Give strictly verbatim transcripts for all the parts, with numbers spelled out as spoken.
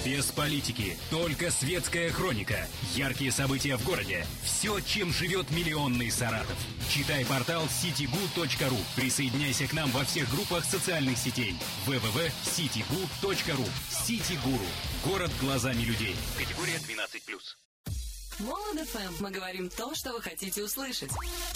Без политики, только светская хроника, яркие события в городе, все, чем живет миллионный Саратов. Читай портал ситигу точка ру. Присоединяйся к нам во всех группах социальных сетей. дабл ю дабл ю дабл ю точка ситигу точка ру. Ситигуру. Город глазами людей. Категория двенадцать плюс. Молод эф эм. Мы говорим то, что вы хотите услышать.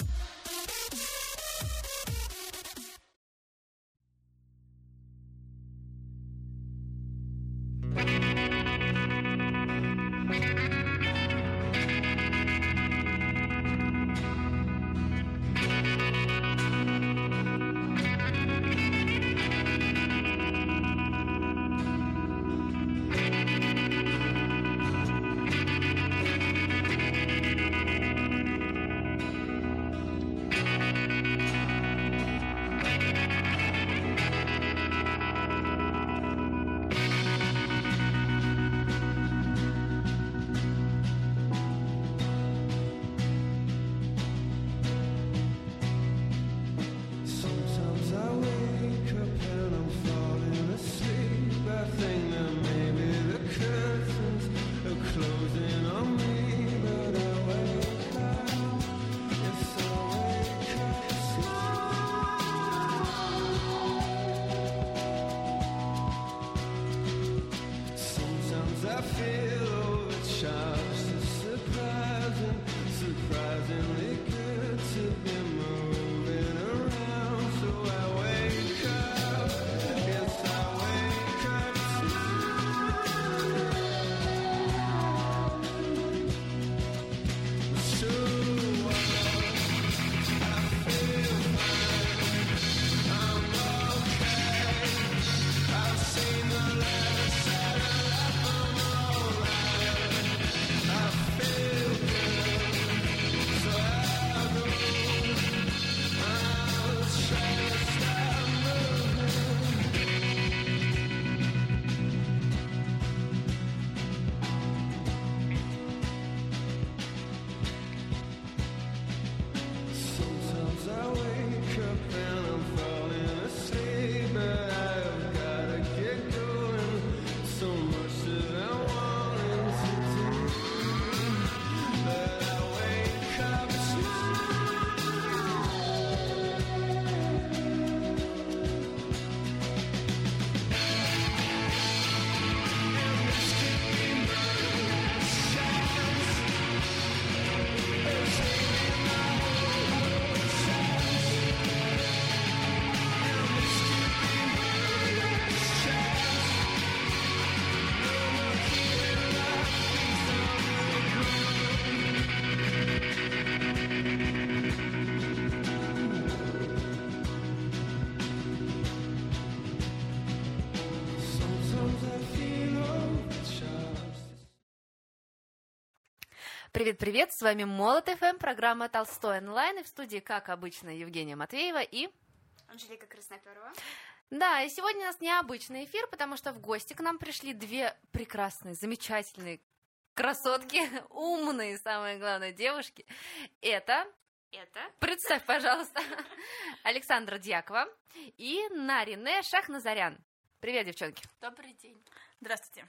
Привет-привет, с вами Молод эф эм, программа Толстой онлайн, и в студии, как обычно, Евгения Матвеева и... Анжелика Красноперова. Да, и сегодня у нас необычный эфир, потому что в гости к нам пришли две прекрасные, замечательные красотки, умные, самое главное, девушки. Это... Это... Представь, пожалуйста, Александра Дьякова и Нарине Шахназарян. Привет, девчонки. Добрый день. Здравствуйте.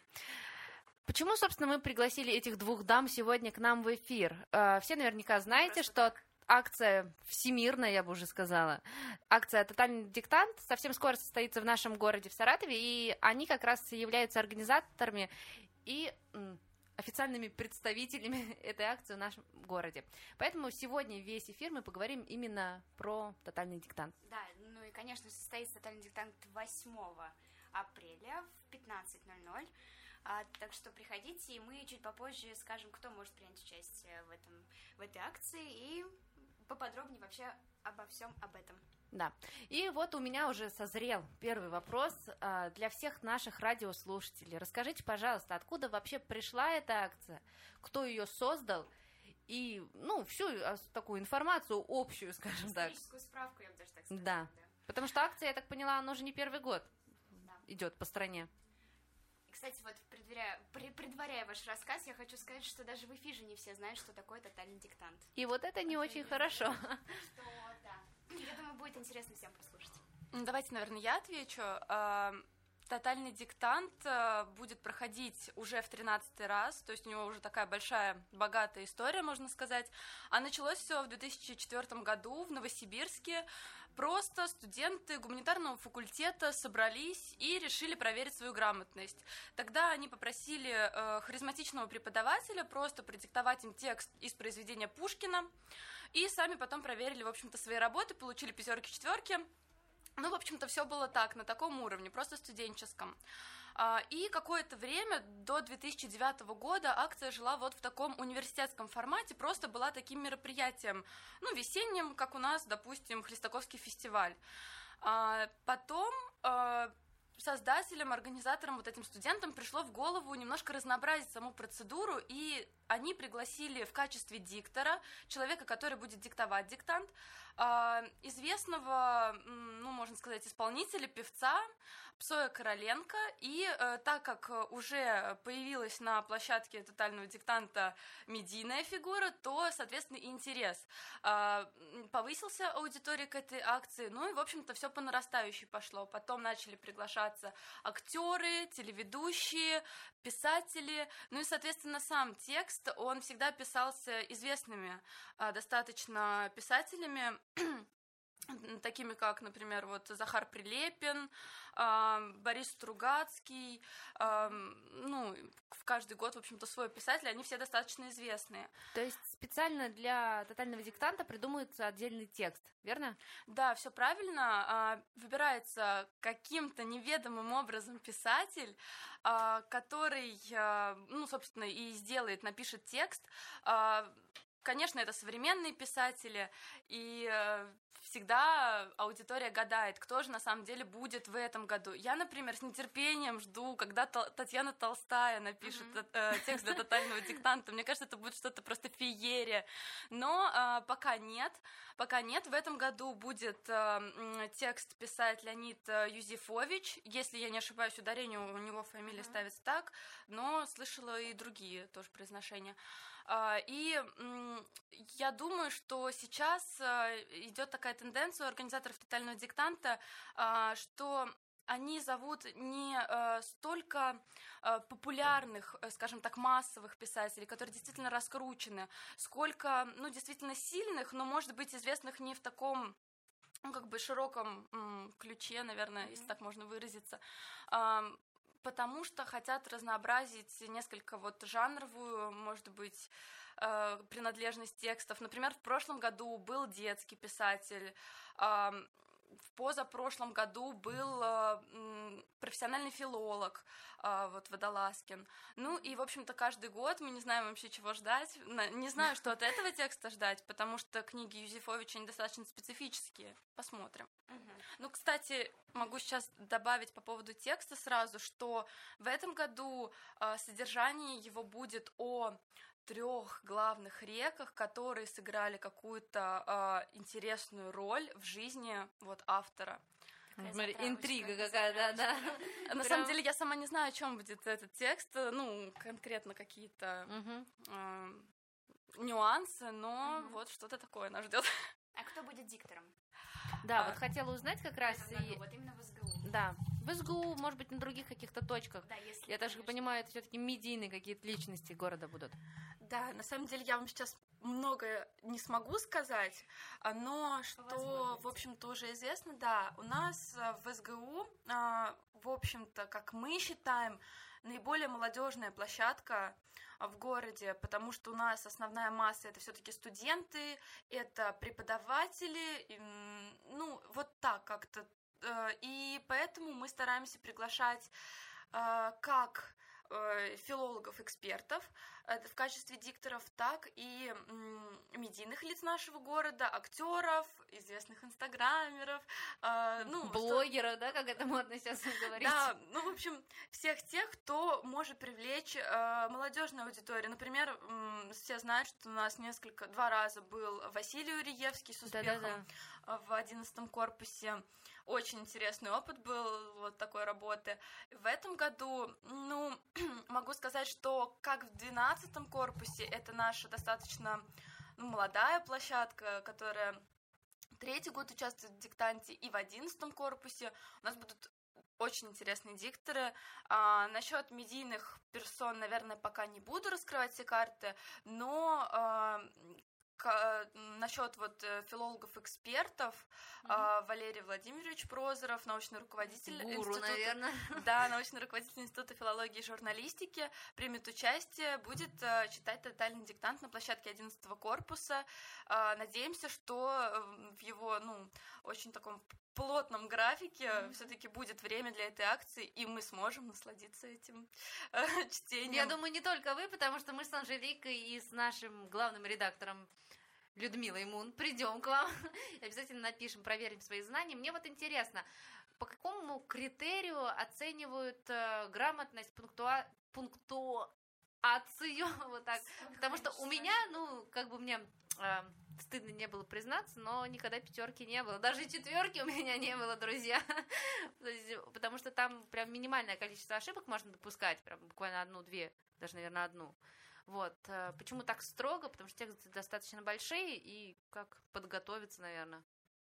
Почему, собственно, мы пригласили этих двух дам сегодня к нам в эфир? Все наверняка знаете, Просто что так. акция всемирная, я бы уже сказала, акция «Тотальный диктант» совсем скоро состоится в нашем городе, в Саратове, и они как раз являются организаторами и официальными представителями этой акции в нашем городе. Поэтому сегодня весь эфир мы поговорим именно про «Тотальный диктант». Да, ну и, конечно, состоится «Тотальный диктант» восьмого апреля в пятнадцать ноль ноль. А, так что приходите, и мы чуть попозже скажем, кто может принять участие в, этом, в этой акции, и поподробнее вообще обо всем об этом. Да, и вот у меня уже созрел первый вопрос а, для всех наших радиослушателей. Расскажите, пожалуйста, откуда вообще пришла эта акция, кто ее создал, и, ну, всю такую информацию общую, скажем так. Историческую справку, я бы даже так сказала. Да, да. потому что акция, я так поняла, она уже не первый год Да. идет по стране. Кстати, вот предваряя, предваряя ваш рассказ, я хочу сказать, что даже в эфире не все знают, что такое тотальный диктант. И вот это не очень хорошо. Что, да. Я думаю, будет интересно всем послушать. Давайте, наверное, я отвечу. тотальный диктант будет проходить уже в тринадцатый раз, то есть у него уже такая большая, богатая история, можно сказать. А началось все в две тысячи четвёртом году в Новосибирске. Просто студенты гуманитарного факультета собрались и решили проверить свою грамотность. Тогда они попросили э, харизматичного преподавателя просто продиктовать им текст из произведения Пушкина, и сами потом проверили, в общем-то, свои работы, получили пятерки, четверки. Ну, в общем-то, все было так, на таком уровне, просто студенческом. И какое-то время, до две тысячи девятого года, акция жила вот в таком университетском формате, просто была таким мероприятием, ну, весенним, как у нас, допустим, Хлестаковский фестиваль. Потом создателям, организаторам, вот этим студентам пришло в голову немножко разнообразить саму процедуру, и они пригласили в качестве диктора человека, который будет диктовать диктант, известного, ну, можно сказать, исполнителя, певца Псоя Короленко. И э, так как уже появилась на площадке тотального диктанта медийная фигура, то, соответственно, и интерес э, повысился аудитория к этой акции. Ну и, в общем-то, все по нарастающей пошло. Потом начали приглашаться актеры, телеведущие, писатели. Ну и, соответственно, сам текст, он всегда писался известными э, достаточно писателями, такими как, например, вот Захар Прилепин, э, Борис Стругацкий, э, ну, в каждый год, в общем-то, свой писатель, они все достаточно известные. То есть специально для тотального диктанта придумывается отдельный текст, верно? Да, все правильно. Э, выбирается каким-то неведомым образом писатель, э, который, э, ну, собственно, и сделает, напишет текст. Э, Конечно, это современные писатели, и э, всегда аудитория гадает, кто же на самом деле будет в этом году. Я, например, с нетерпением жду, когда Татьяна Толстая напишет mm-hmm. э, текст для тотального диктанта. Мне кажется, это будет что-то просто феерия. Но э, пока нет. Пока нет. В этом году будет э, текст писать Леонид Юзефович. Если я не ошибаюсь, ударение у него фамилия mm-hmm. ставится так, но слышала и другие тоже произношения. И я думаю, что сейчас идет такая тенденция у организаторов тотального диктанта, что они зовут не столько популярных, скажем так, массовых писателей, которые действительно раскручены, сколько, ну, действительно сильных, но, может быть, известных не в таком, ну, как бы широком м, ключе, наверное, mm-hmm. если так можно выразиться, потому что хотят разнообразить несколько вот жанровую, может быть, э, принадлежность текстов. Например, в прошлом году был детский писатель, э, в позапрошлом году был э, профессиональный филолог, э, вот Водолазкин. Ну и, в общем-то, каждый год мы не знаем вообще, чего ждать. Не знаю, что от этого текста ждать, потому что книги Юзефовича, они достаточно специфические. Посмотрим. Угу. Ну, кстати, могу сейчас добавить по поводу текста сразу, что в этом году э, содержание его будет о трех главных реках, которые сыграли какую-то э, интересную роль в жизни вот автора. Смотри, интрига какая-то, да. На Прям... самом деле я сама не знаю, о чем будет этот текст, ну, конкретно какие-то угу. э, нюансы, но угу. вот что-то такое нас ждет. А кто будет диктором? Да, а, вот хотела узнать как раз и... Вот именно в СГУ. Да, в СГУ, может быть, на других каких-то точках. Да, если, я даже понимаю, это все-таки медийные какие-то личности города будут. Да, на самом деле я вам сейчас многое не смогу сказать, но что, в общем-то, уже известно, да, у нас в СГУ, в общем-то, как мы считаем, наиболее молодежная площадка в городе, потому что у нас основная масса это все-таки студенты, это преподаватели, ну, вот так как-то. И поэтому мы стараемся приглашать как филологов-экспертов в качестве дикторов, так и медийных лиц нашего города, актеров, известных инстаграмеров, ну, блогеров, что... да, как это модно сейчас говорить. Да, ну, в общем, всех тех, кто может привлечь молодежную аудиторию. Например, все знают, что у нас несколько, два раза был Василий Уриевский с успехом Да-да-да. в одиннадцатом корпусе. Очень интересный опыт был вот такой работы. В этом году, ну, могу сказать, что как в двенадцатом корпусе, это наша достаточно ну, молодая площадка, которая третий год участвует в диктанте, и в одиннадцатом корпусе у нас будут очень интересные дикторы. А, насчет медийных персон, наверное, пока не буду раскрывать все карты, но а, к, насчет вот филологов-экспертов, mm-hmm. а, Валерий Владимирович Прозоров, научный руководитель Гуру, института, наверное. Да, научный руководитель Института филологии и журналистики, примет участие, будет а, читать тотальный диктант на площадке одиннадцатого корпуса. А, надеемся, что в его, ну, очень таком плотном графике mm-hmm. все-таки будет время для этой акции, и мы сможем насладиться этим э, чтением. Я думаю, не только вы, потому что мы с Анжеликой и с нашим главным редактором Людмилой Мун придем к вам, обязательно напишем, проверим свои знания. Мне вот интересно, по какому критерию оценивают э, грамотность, пунктуа... пунктуацию, вот так, потому что у меня, ну, как бы мне... Э, стыдно не было признаться, но никогда пятерки не было. Даже четверки у меня не было, друзья. Потому что там прям минимальное количество ошибок можно допускать, прям буквально одну-две, даже, наверное, одну. Вот. Почему так строго? Потому что тексты достаточно большие, и как подготовиться, наверное.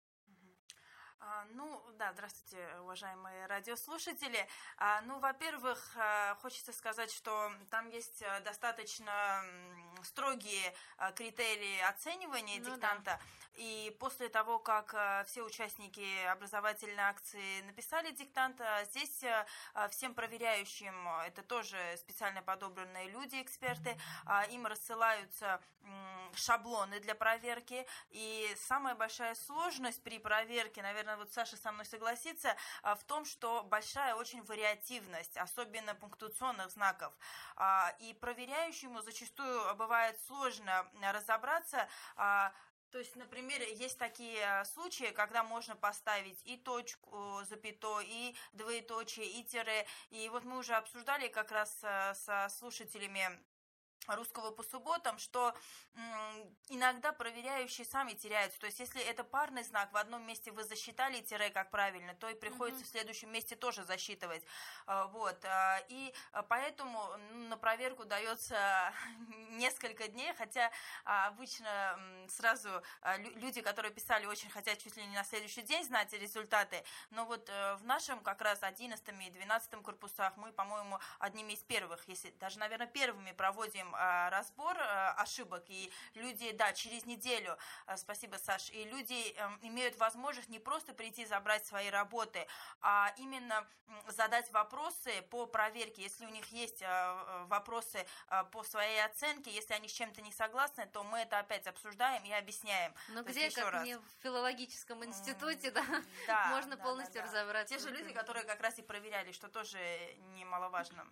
А, ну, да, здравствуйте, уважаемые радиослушатели. А, ну, во-первых, а, хочется сказать, что там есть достаточно строгие а, критерии оценивания ну, диктанта. Да. И после того, как а, все участники образовательной акции написали диктант, а, здесь а, всем проверяющим, это тоже специально подобранные люди, эксперты, а, им рассылаются м, шаблоны для проверки. И самая большая сложность при проверке, наверное, вот Саша со мной согласится, в том, что большая очень вариативность, особенно пунктуационных знаков. И проверяющему зачастую бывает сложно разобраться. То есть, например, есть такие случаи, когда можно поставить и точку, запятой, и двоеточие, и тире. И вот мы уже обсуждали как раз со слушателями Русского по субботам, что м, иногда проверяющие сами теряются. То есть, если это парный знак, в одном месте вы засчитали тире как правильно, то и приходится mm-hmm. в следующем месте тоже засчитывать. А, вот. А, и поэтому ну, на проверку дается несколько дней, хотя а, обычно м, сразу а, люди, которые писали, очень хотят чуть ли не на следующий день знать результаты. Но вот а, в нашем как раз одиннадцатом и двенадцатом корпусах мы, по-моему, одними из первых, если даже, наверное, первыми проводим разбор ошибок, и люди, да, через неделю, спасибо, Саш, и люди имеют возможность не просто прийти забрать свои работы, а именно задать вопросы по проверке. Если у них есть вопросы по своей оценке, если они с чем-то не согласны, то мы это опять обсуждаем и объясняем. Но где, как раз. Не в филологическом институте, да, да можно да, полностью да, да. разобраться. Те же люди, которые как раз и проверяли, что тоже немаловажно.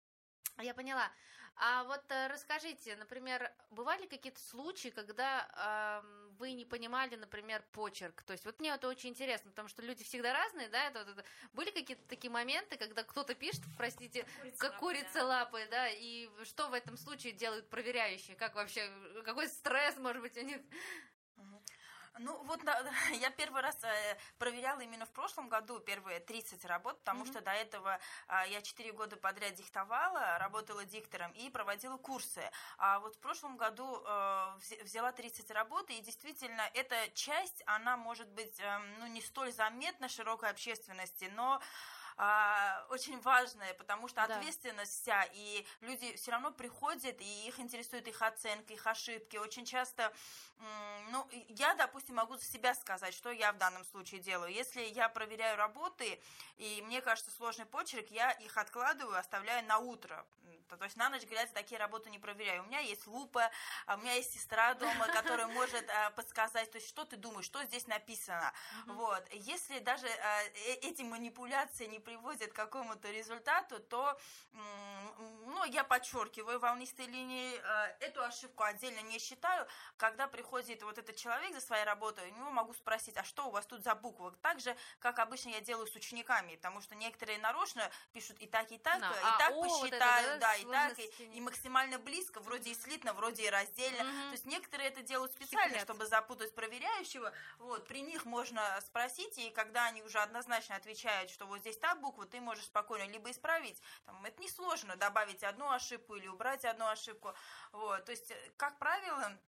Я поняла. А вот э, расскажите, например, бывали какие-то случаи, когда э, вы не понимали, например, почерк? То есть вот мне это очень интересно, потому что люди всегда разные, да? Это, это, были какие-то такие моменты, когда кто-то пишет, простите, курица как курица лапы, да? И что в этом случае делают проверяющие? Как вообще, какой стресс, может быть, у них? Ну, вот я первый раз проверяла именно в прошлом году первые тридцать работ, потому mm-hmm. что до этого я четыре года подряд диктовала, работала диктором и проводила курсы. А вот в прошлом году взяла тридцать работ, и действительно эта часть, она может быть, ну, не столь заметна широкой общественности, но а, очень важное, потому что да. ответственность вся, и люди все равно приходят, и их интересует их оценка, их ошибки. Очень часто, ну, я, допустим, могу за себя сказать, что я в данном случае делаю. Если я проверяю работы, и мне кажется сложный почерк, я их откладываю, оставляю на утро. То есть на ночь глядя такие работы не проверяю. У меня есть лупа, у меня есть сестра дома, которая может подсказать, то есть что ты думаешь, что здесь написано. Mm-hmm. Вот. Если даже эти манипуляции не приводят к какому-то результату, то ну, я подчеркиваю волнистой линии, эту ошибку отдельно не считаю. Когда приходит вот этот человек за своей работой, у него могу спросить, а что у вас тут за буквы? Так же, как обычно я делаю с учениками, потому что некоторые нарочно пишут и так, и так, no. и а, так о, посчитают, вот это, да, и так, и, и максимально близко, вроде и слитно, вроде и раздельно. Mm-hmm. То есть некоторые это делают специально, Секрет. чтобы запутать проверяющего. Вот, при них можно спросить, и когда они уже однозначно отвечают, что вот здесь та буква, ты можешь спокойно либо исправить. Там, это несложно добавить одну ошибку или убрать одну ошибку. Вот, то есть, как правило,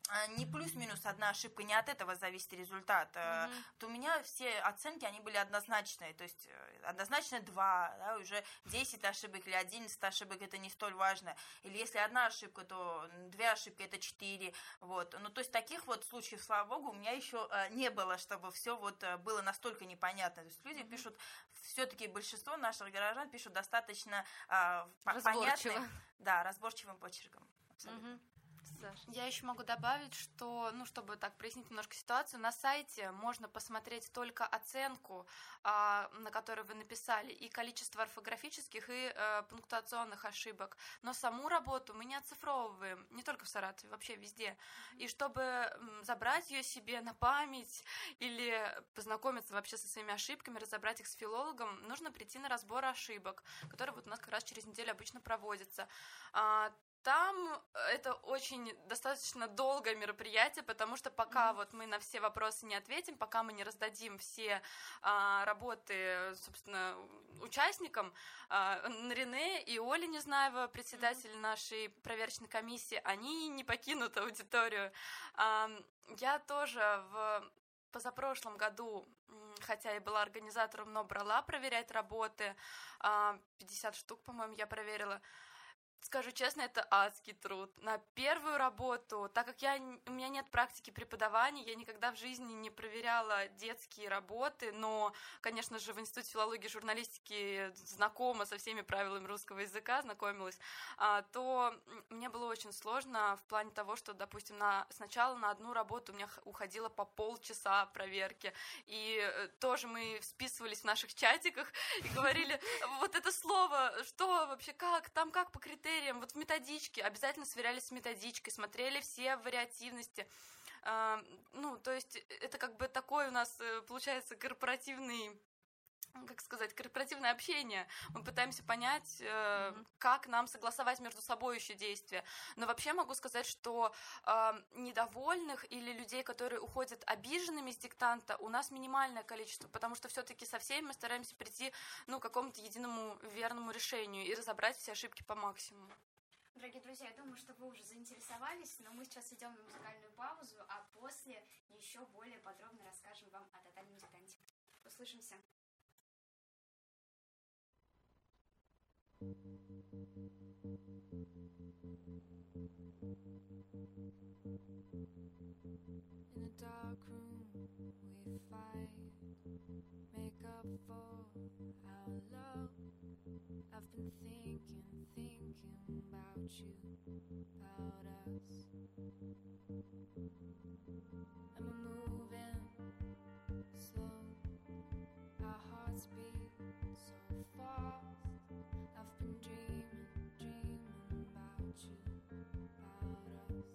не плюс-минус одна ошибка, не от этого зависит результат. Mm-hmm. То у меня все оценки, они были однозначные, то есть однозначно два, да, уже десять ошибок или одиннадцать ошибок, это не столь важно. Или если одна ошибка, то две ошибки, это четыре. Вот. Ну, то есть таких вот случаев, слава богу, у меня еще не было, чтобы все вот было настолько непонятно. То есть люди mm-hmm. пишут, все-таки большинство наших горожан пишут достаточно а, понятным, да, разборчивым почерком. Абсолютно. Mm-hmm. Я еще могу добавить, что, ну, чтобы так прояснить немножко ситуацию, на сайте можно посмотреть только оценку, а, на которой вы написали, и количество орфографических и а, пунктуационных ошибок, но саму работу мы не оцифровываем, не только в Саратове, вообще везде. И чтобы забрать ее себе на память или познакомиться вообще со своими ошибками, разобрать их с филологом, нужно прийти на разбор ошибок, который вот у нас как раз через неделю обычно проводится. Там это очень достаточно долгое мероприятие, потому что пока mm-hmm. вот мы на все вопросы не ответим, пока мы не раздадим все а, работы, собственно, участникам, а, Рене и Оля Незнаева, председатель mm-hmm. нашей проверочной комиссии, они не покинут аудиторию. А, я тоже в позапрошлом году, хотя и была организатором, но брала проверять работы, а, пятьдесят штук, по-моему, я проверила. Скажу честно, это адский труд. На первую работу, так как я, у меня нет практики преподавания, я никогда в жизни не проверяла детские работы, но, конечно же, в Институте филологии и журналистики знакома со всеми правилами русского языка, знакомилась, то мне было очень сложно в плане того, что, допустим, на, сначала на одну работу у меня уходило по полчаса проверки, и тоже мы списывались в наших чатиках и говорили, вот это слово, что вообще, как, там как по критериям, вот в методичке, обязательно сверялись с методичкой, смотрели все вариативности. Ну, то есть это как бы такой у нас получается корпоративный, как сказать, корпоративное общение. Мы пытаемся понять, mm-hmm. как нам согласовать между собой еще действия. Но вообще могу сказать, что недовольных или людей, которые уходят обиженными с диктанта, у нас минимальное количество, потому что все-таки со всеми мы стараемся прийти, ну, к какому-то единому верному решению и разобрать все ошибки по максимуму. Дорогие друзья, я думаю, что вы уже заинтересовались, но мы сейчас идем на музыкальную паузу, а после еще более подробно расскажем вам о тотальном диктанте. Услышимся. In a dark room we fight, make up for our love. I've been thinking, thinking about you, about us. And we're moving slow, our hearts beat so fast. I've been dreaming, dreaming about you, about us.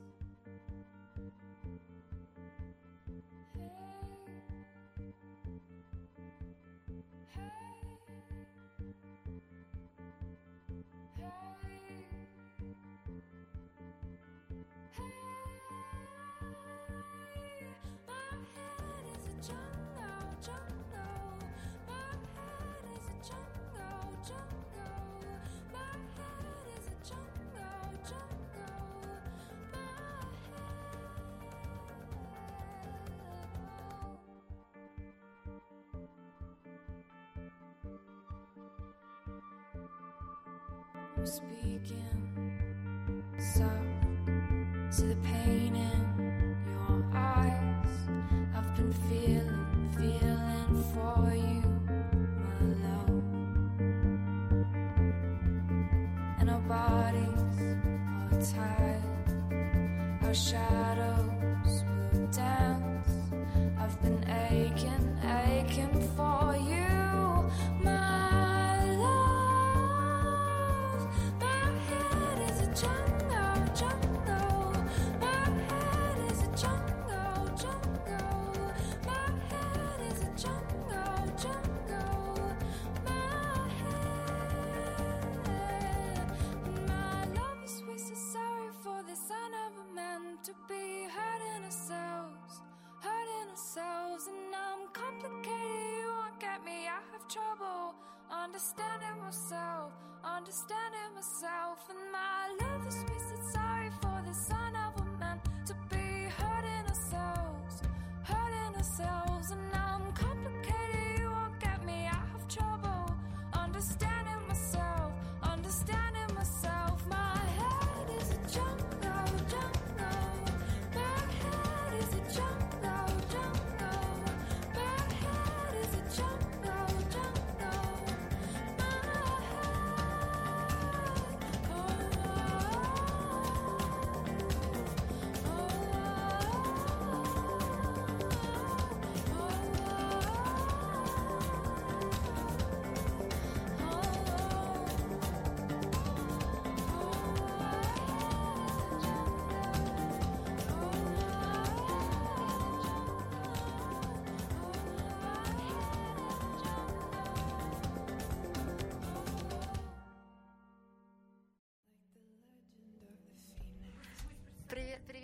I'm speaking soft to the pain in your eyes. I've been feeling, feeling for you, my love. And our bodies are tied, our shadows will dance. I've been aching, aching for you, my understanding myself, understanding myself, and my love is wasted. Sorry for the sign of a man to be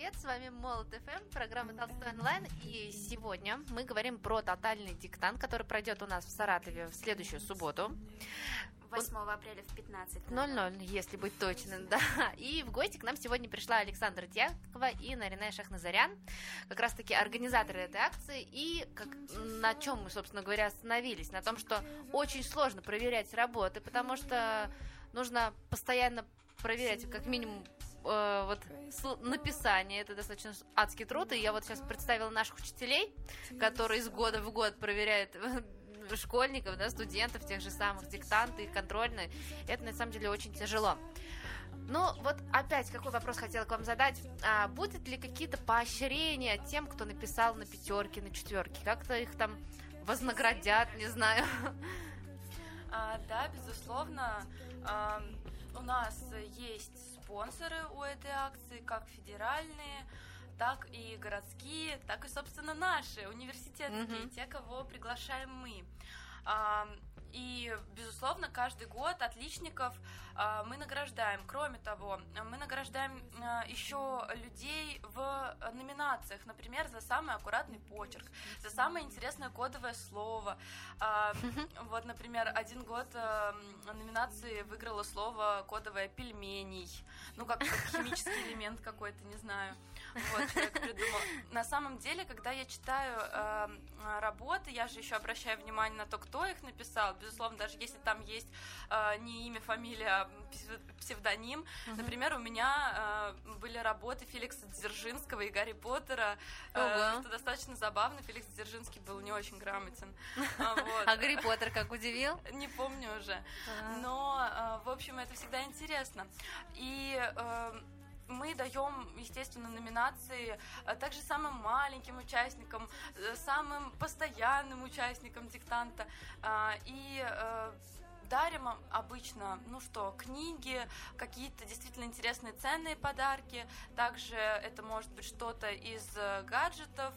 привет! С вами Молот эф эм, программа Толстой онлайн. И сегодня мы говорим про тотальный диктант, который пройдет у нас в Саратове в следующую субботу. восьмого апреля в пятнадцать ноль ноль, если быть точным, да. И в гости к нам сегодня пришла Александра Дьякова и Наринэ Шахназарян, как раз-таки организаторы этой акции. И как, на чем мы, собственно говоря, остановились? На том, что очень сложно проверять работы, потому что нужно постоянно проверять, как минимум, э, вот написание. Это достаточно адский труд. И я вот сейчас представила наших учителей, которые из года в год проверяют школьников, да, студентов, тех же самых, диктанты, контрольные. Это, на самом деле, очень тяжело. Ну, вот опять какой вопрос хотела к вам задать. А будет ли какие-то поощрения тем, кто написал на пятерке, на четверке? Как-то их там вознаградят, не знаю. А, да, безусловно. А, у нас есть спонсоры у этой акции, как федеральные, так и городские, так и, собственно, наши, университетские, mm-hmm. те, кого приглашаем мы. А, и, безусловно, каждый год отличников а, мы награждаем. Кроме того, мы награждаем а, еще людей в номинациях, например, за самый аккуратный почерк, за самое интересное кодовое слово. А, mm-hmm. Вот, например, один год а, номинации выиграло слово кодовое «пельменей». Ну, как химический элемент какой-то, не знаю. Вот, человек придумал. На самом деле, когда я читаю э, работы, я же еще обращаю внимание на то, кто их написал. Безусловно, даже если там есть э, не имя, фамилия, а псевдоним. Uh-huh. Например, у меня э, были работы Феликса Дзержинского и Гарри Поттера, э, uh-huh. что достаточно забавно. Феликс Дзержинский был не очень грамотен. А Гарри Поттер как удивил? Не помню уже. Но, в общем, это всегда интересно. И мы даем, естественно, номинации также самым маленьким участникам, самым постоянным участникам диктанта. И дарим обычно, ну что, книги, какие-то действительно интересные ценные подарки. Также это может быть что-то из гаджетов.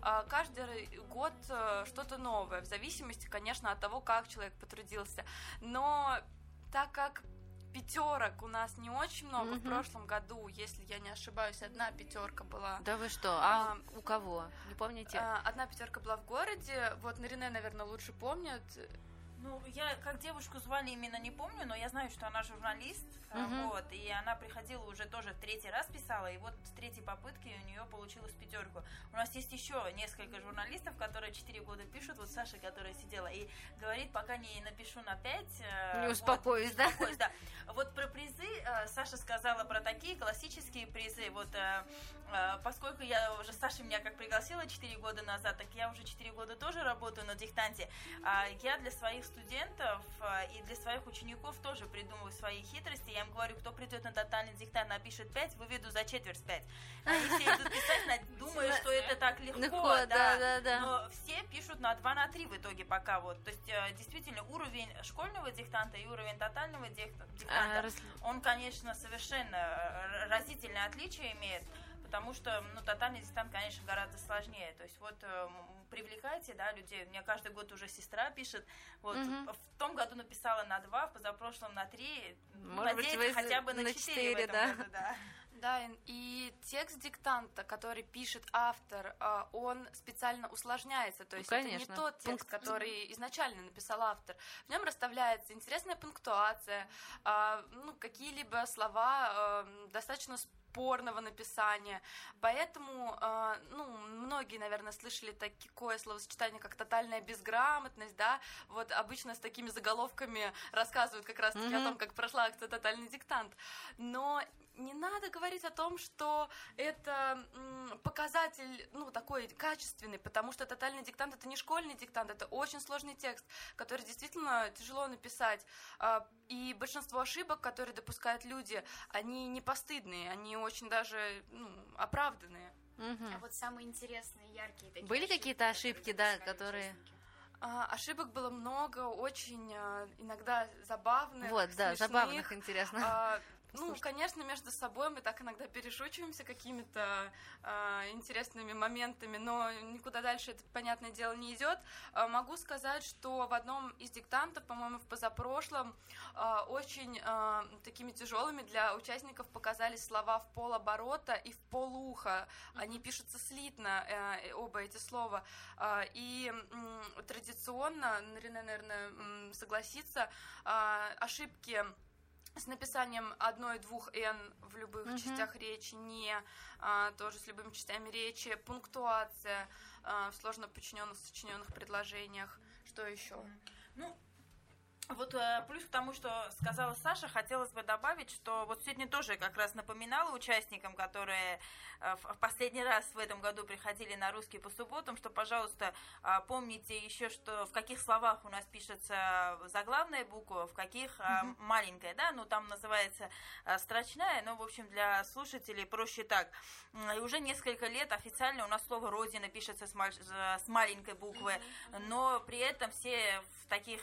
Каждый год что-то новое, в зависимости, конечно, от того, как человек потрудился. Но так как пятерок у нас не очень много. Mm-hmm. В прошлом году, если я не ошибаюсь, одна пятерка была. Да вы что? А, а у кого? Не помните? Одна пятерка была в городе. Вот Наринэ, наверное, лучше помнит. Ну, я как девушку звали именно не помню, но я знаю, что она журналист, uh-huh. вот, и она приходила уже тоже третий раз писала, и вот с третьей попытки у нее получилось пятерку. У нас есть еще несколько журналистов, которые четыре года пишут, вот Саша, которая сидела, и говорит, пока не напишу на пять... Не успокоюсь, вот, да? Успокоюсь, да. Вот про призы Саша сказала про такие классические призы, вот, поскольку я уже, Саша меня как пригласила четыре года назад, так я уже четыре года тоже работаю на диктанте, я для своих студентов и для своих учеников тоже придумываю свои хитрости. Я им говорю, кто придет на тотальный диктант, напишет пять, выведу за четверть пять. Они все идут писать, думая, что это так легко, да, да, да. Но все пишут на два, на три в итоге пока вот. То есть действительно уровень школьного диктанта и уровень тотального диктанта, он, конечно, совершенно разительное отличие имеет. Потому что, ну, тотальный диктант, конечно, гораздо сложнее. То есть вот э, привлекайте, да, людей. У меня каждый год уже сестра пишет. Вот mm-hmm. в том году написала на два, в позапрошлом на три. Может быть, вы хотя бы на четыре в этом да? году, да. Да, и текст диктанта, который пишет автор, он специально усложняется. То есть ну, это не тот текст, который изначально написал автор. В нем расставляется интересная пунктуация, ну, какие-либо слова достаточно спорного написания. Поэтому, э, ну, многие, наверное, слышали такое словосочетание, как тотальная безграмотность, да, вот обычно с такими заголовками рассказывают как раз-таки mm-hmm. о том, как прошла акция «Тотальный диктант». Но не надо говорить о том, что это м, показатель, ну, такой качественный, потому что тотальный диктант — это не школьный диктант, это очень сложный текст, который действительно тяжело написать. И большинство ошибок, которые допускают люди, они не постыдные, они очень даже, ну, оправданные. Угу. А вот самые интересные, яркие такие были ошибки, какие-то ошибки, да, которые... А, ошибок было много, очень а, иногда забавных, Вот, да, смешных. забавных, интересно. А, Ну, конечно, между собой мы так иногда перешучиваемся какими-то э, интересными моментами, но никуда дальше это, понятное дело, не идет. Э, могу сказать, что в одном из диктантов, по-моему, в позапрошлом, э, очень э, такими тяжелыми для участников показались слова в полоборота и в полуха. Они пишутся слитно, э, оба эти слова. Э, и э, традиционно, Рене, наверное, согласится, э, ошибки с написанием одной-двух «н» в любых uh-huh. частях речи, не а, тоже с любыми частями речи, пунктуация а, в сложно подчиненных, сочиненных предложениях. Что еще? Ну, вот плюс к тому, что сказала Саша, хотелось бы добавить, что вот сегодня тоже как раз напоминала участникам, которые в последний раз в этом году приходили на русский по субботам, что, пожалуйста, помните еще, что в каких словах у нас пишется заглавная буква, в каких mm-hmm. маленькая, да, ну там называется строчная, но, в общем, для слушателей проще так. И уже несколько лет официально у нас слово «Родина» пишется с, маль... с маленькой буквы, но при этом все в таких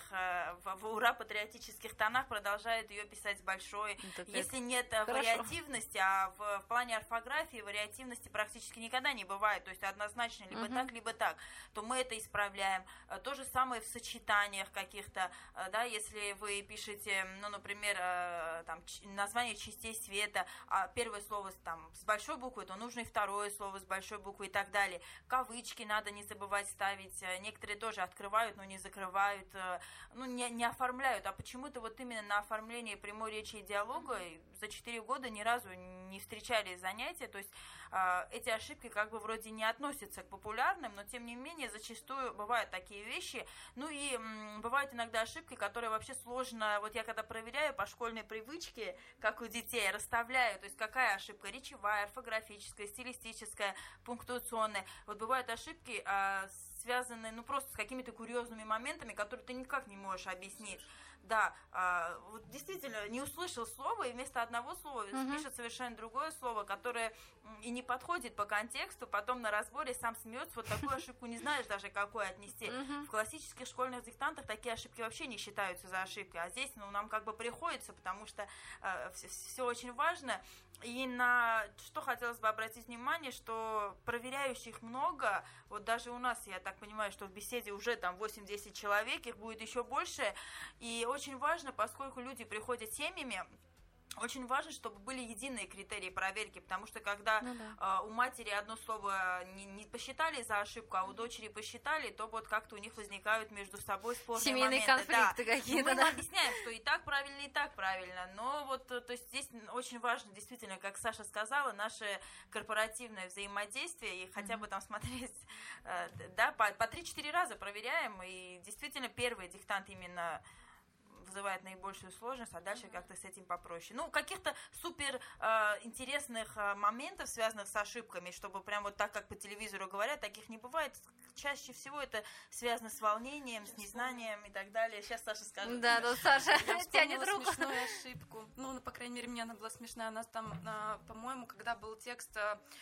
в ура-патриотических тонах продолжают ее писать с большой. Так Если нет Хорошо. вариативности, а в, в плане орфографии вариативности практически никогда не бывает, то есть однозначно либо uh-huh. так, либо так, то мы это исправляем. То же самое в сочетаниях каких-то, да, если вы пишете, ну, например, там, название частей света, а первое слово там с большой буквы, то нужно и второе слово с большой буквы и так далее. Кавычки надо не забывать ставить, некоторые тоже открывают, но не закрывают, ну, не, не оформляют, а почему-то вот именно на оформлении прямой речи и диалога за четыре года ни разу не встречали занятия, то есть э, эти ошибки как бы вроде не относятся к популярным, но тем не менее зачастую бывают такие вещи, ну и м, бывают иногда ошибки, которые вообще сложно, вот я когда проверяю по школьной привычке, как у детей, расставляю, то есть какая ошибка, речевая, орфографическая, стилистическая, пунктуационная, вот бывают ошибки, э, связанные, ну, просто с какими-то курьезными моментами, которые ты никак не можешь объяснить. Да, а, вот действительно, не услышал слово, и вместо одного слова uh-huh. пишет совершенно другое слово, которое и не подходит по контексту, потом на разборе сам смеется, вот такую ошибку не знаешь даже, какой отнести. Uh-huh. В классических школьных диктантах такие ошибки вообще не считаются за ошибки, а здесь, ну, нам как бы приходится, потому что а, все, все очень важно. И на что хотелось бы обратить внимание, что проверяющих много, вот даже у нас, я так понимаю, что в беседе уже там восемь-десять человек, их будет еще больше, и очень важно, поскольку люди приходят семьями, очень важно, чтобы были единые критерии проверки, потому что когда ну, да. э, у матери одно слово не, не посчитали за ошибку, а у дочери посчитали, то вот как-то у них возникают между собой спорные Семейные моменты. конфликты да. какие-то. Мы да. объясняем, что и так правильно, и так правильно, но вот то есть здесь очень важно, действительно, как Саша сказала, наше корпоративное взаимодействие, и хотя бы там смотреть, э, да, по, по три-четыре раза проверяем, и действительно первый диктант именно вызывает наибольшую сложность, а дальше как-то с этим попроще. Ну, каких-то супер э, интересных э, моментов, связанных с ошибками, чтобы прям вот так, как по телевизору говорят, таких не бывает. Чаще всего это связано с волнением, с незнанием и так далее. Сейчас Саша скажет. Да, ну Саша тянет руку. Смешную ошибку. Ну, по крайней мере, мне она была смешная. У нас там, по-моему, когда был текст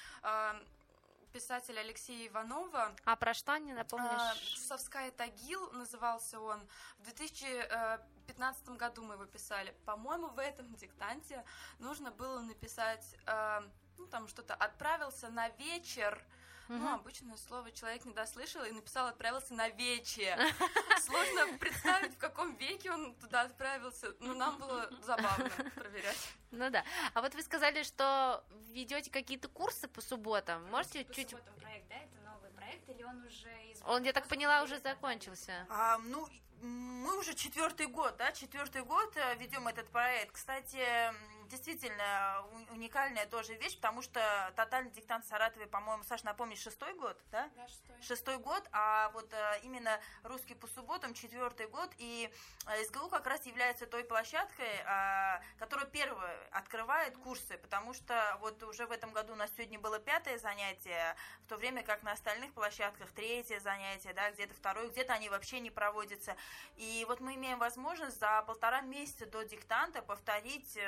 писателя Алексея Иванова. А про что, не напомнишь? «Чусовская Тагил» назывался он. В две тысячи пятнадцатом году мы его писали. По-моему, в этом диктанте нужно было написать, ну, там что-то «отправился на вечер». Угу. Ну, обычное слово человек не дослышал и написал «отправился на вече». Сложно представить, в каком веке он туда отправился. Но нам было забавно проверять. Ну да. А вот вы сказали, что ведете какие-то курсы по субботам. Можете по чуть... По субботам проект, да? Это новый проект или он уже... Из... Он, я так поняла, уже закончился. А, ну, мы уже четвертый год, да, четвертый год ведем этот проект. Кстати, действительно уникальная тоже вещь, потому что тотальный диктант в Саратове, по-моему, Саша, напомни, шестой год, да? Да, шестой. Шестой год, а вот именно русский по субботам четвертый год, и СГУ как раз является той площадкой, которая первая открывает курсы, потому что вот уже в этом году у нас сегодня было пятое занятие, в то время как на остальных площадках третье занятие, да, где-то второе, где-то они вообще не проводятся. И вот мы имеем возможность за полтора месяца до диктанта повторить, ну, на каждом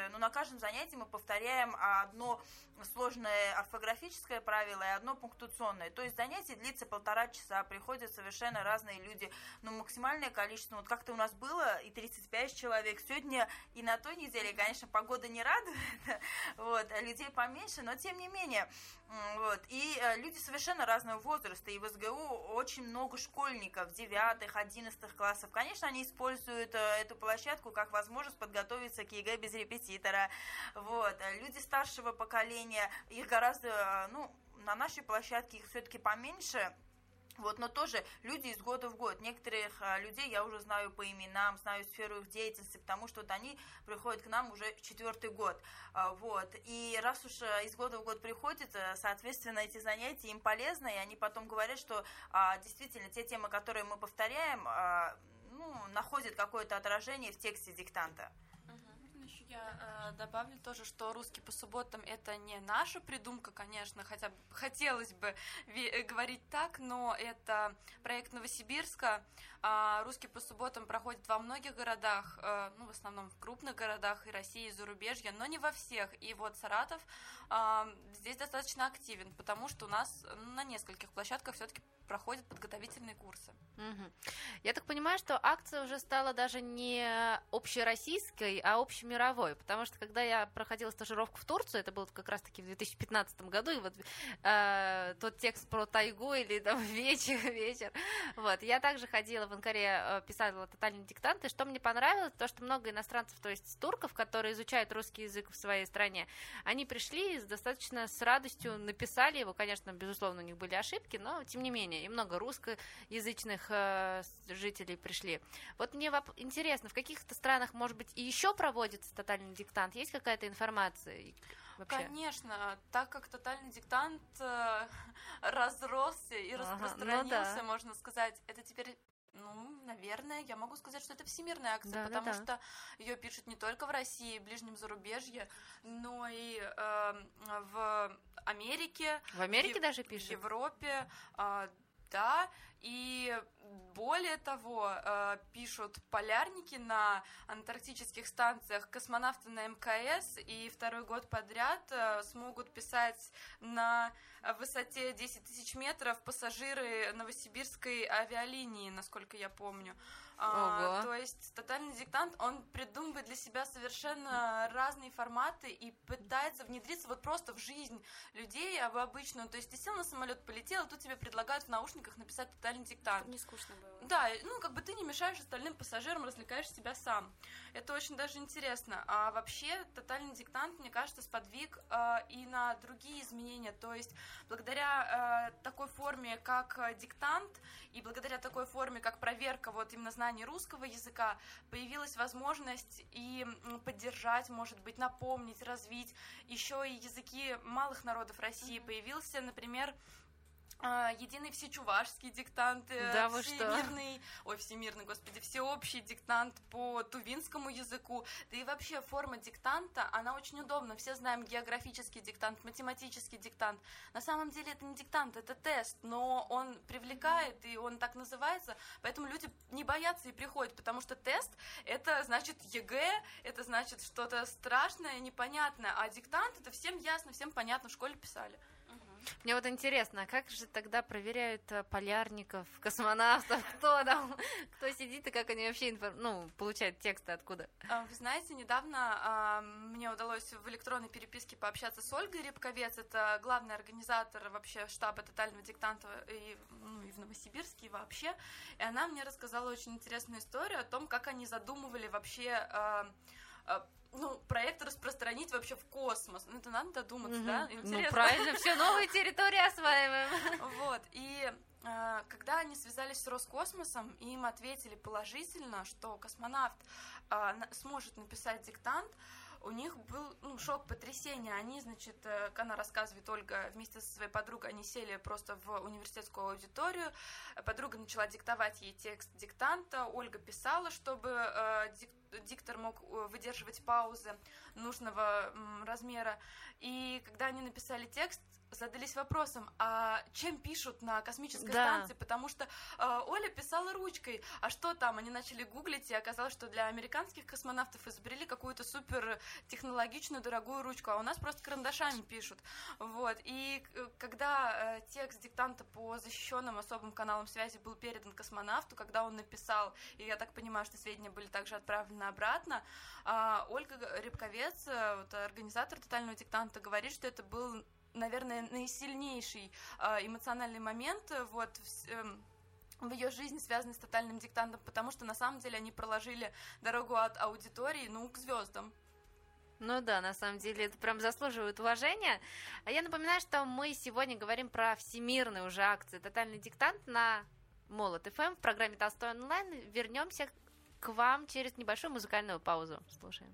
каждом занятии мы повторяем одно сложное орфографическое правило и одно пунктуационное. То есть занятие длится полтора часа, приходят совершенно разные люди. Но максимальное количество, вот как-то у нас было и тридцать пять человек. Сегодня и на той неделе, конечно, погода не радует, вот, а людей поменьше, но тем не менее. Вот. И э, люди совершенно разного возраста. И в СГУ очень много школьников, девятых, одиннадцатых классов. Конечно, они используют э, эту площадку как возможность подготовиться к ЕГЭ без репетитора. Вот. Люди старшего поколения, их гораздо, ну, на нашей площадке их все-таки поменьше. Вот, но тоже люди из года в год. Некоторых а, людей я уже знаю по именам, знаю сферу их деятельности, потому что вот они приходят к нам уже четвертый год. А, вот. И раз уж а, из года в год приходят, а, соответственно, эти занятия им полезны, и они потом говорят, что а, действительно те темы, которые мы повторяем, а, ну, находят какое-то отражение в тексте диктанта. Я э, добавлю тоже, что русский по субботам это не наша придумка, конечно, хотя бы хотелось бы ви- говорить так, но это проект Новосибирска. Э, русский по субботам проходит во многих городах, э, ну, в основном в крупных городах и России, и зарубежья, но не во всех. И вот Саратов э, здесь достаточно активен, потому что у нас на нескольких площадках все-таки проходят подготовительные курсы. Угу. Я так понимаю, что акция уже стала даже не общероссийской, а общемировой, потому что когда я проходила стажировку в Турцию, это было как раз-таки в две тысячи пятнадцатом году, и вот э, тот текст про тайгу или там вечер, вечер, вот, я также ходила в Анкаре, э, писала тотальный диктант, и что мне понравилось, то, что много иностранцев, то есть турков, которые изучают русский язык в своей стране, они пришли и достаточно с радостью написали его, конечно, безусловно, у них были ошибки, но тем не менее, и много русскоязычных э, жителей пришли. Вот мне воп- интересно, в каких-то странах, может быть, и еще проводится тотальный диктант? Есть какая-то информация вообще? Конечно, так как тотальный диктант э, разросся и Ага, распространился, ну да. можно сказать, это теперь... Ну, наверное, я могу сказать, что это всемирная акция, Да, потому да, да. что ее пишут не только в России, в ближнем зарубежье, но и э, в Америке. В Америке в, даже в пишут? Европе, э, да, и более того, э, пишут полярники на антарктических станциях, космонавты на эм ка эс, и второй год подряд э, смогут писать на высоте десять тысяч метров пассажиры новосибирской авиалинии, насколько я помню. А, то есть тотальный диктант, он придумывает для себя совершенно разные форматы и пытается внедриться вот просто в жизнь людей, в обычную. То есть ты сел на самолет, полетел, и тут тебе предлагают в наушниках написать тотальный диктант. Чтобы не скучно было. Да, ну как бы ты не мешаешь остальным пассажирам, развлекаешь себя сам. Это очень даже интересно. А вообще тотальный диктант, мне кажется, сподвиг э, и на другие изменения. То есть благодаря э, такой форме, как э, диктант, и благодаря такой форме, как проверка вот именно знаний русского языка, появилась возможность и поддержать, может быть, напомнить, развить еще и языки малых народов России. Mm-hmm. Появился, например, единый всечувашский диктант, да, вы всемирный, что? ой, всемирный, господи, всеобщий диктант по тувинскому языку, да и вообще форма диктанта, она очень удобна, все знаем географический диктант, математический диктант, на самом деле это не диктант, это тест, но он привлекает, и он так называется, поэтому люди не боятся и приходят, потому что тест, это значит ЕГЭ, это значит что-то страшное, непонятное, а диктант, это всем ясно, всем понятно, в школе писали. Мне вот интересно, а как же тогда проверяют полярников, космонавтов, кто там, кто сидит и как они вообще инфор... ну, получают тексты откуда? Вы знаете, недавно э, мне удалось в электронной переписке пообщаться с Ольгой Рябковец, это главный организатор вообще штаба тотального диктанта и, ну, и в Новосибирске, и вообще, и она мне рассказала очень интересную историю о том, как они задумывали вообще... Э, э, ну, проект распространить вообще в космос. Ну, это надо додуматься, угу. да? Интересно. Ну, правильно, все новые территории осваиваем. Вот, и э, когда они связались с Роскосмосом, им ответили положительно, что космонавт э, на, сможет написать диктант, у них был, ну, шок, потрясение. Они, значит, как она рассказывает, Ольга, вместе со своей подругой, они сели просто в университетскую аудиторию. Подруга начала диктовать ей текст диктанта. Ольга писала, чтобы э, диктант диктор мог выдерживать паузы нужного размера. И когда они написали текст, задались вопросом, а чем пишут на космической Да. станции, потому что э, Оля писала ручкой, а что там? Они начали гуглить, и оказалось, что для американских космонавтов изобрели какую-то супер технологичную дорогую ручку, а у нас просто карандашами пишут. Вот. И э, когда э, текст диктанта по защищенным особым каналам связи был передан космонавту, когда он написал, и я так понимаю, что сведения были также отправлены обратно, э, Ольга Рябковец, э, вот, организатор тотального диктанта, говорит, что это был, наверное, наисильнейший э, эмоциональный момент э, вот, в, э, в ее жизни, связанный с тотальным диктантом, потому что на самом деле они проложили дорогу от аудитории, ну, к звездам. Ну да, на самом деле это прям заслуживает уважения. А я напоминаю, что мы сегодня говорим про всемирные уже акции «Тотальный диктант» на Молот эф эм в программе «Толстой онлайн». Вернемся к вам через небольшую музыкальную паузу. Слушаем.